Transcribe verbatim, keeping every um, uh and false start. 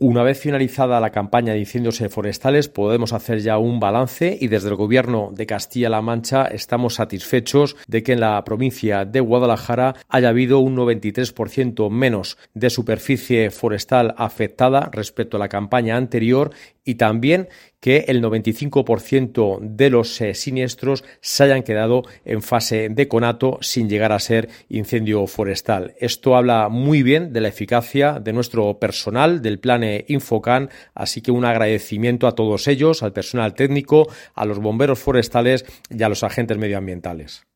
Una vez finalizada la campaña de incendios forestales, podemos hacer ya un balance y desde el Gobierno de Castilla-La Mancha estamos satisfechos de que en la provincia de Guadalajara haya habido un noventa y tres por ciento menos de superficie forestal afectada respecto a la campaña anterior y también que el noventa y cinco por ciento de los eh, siniestros se hayan quedado en fase de conato sin llegar a ser incendio forestal. Esto habla muy bien de la eficacia de nuestro personal del plan Infocan, así que un agradecimiento a todos ellos, al personal técnico, a los bomberos forestales y a los agentes medioambientales.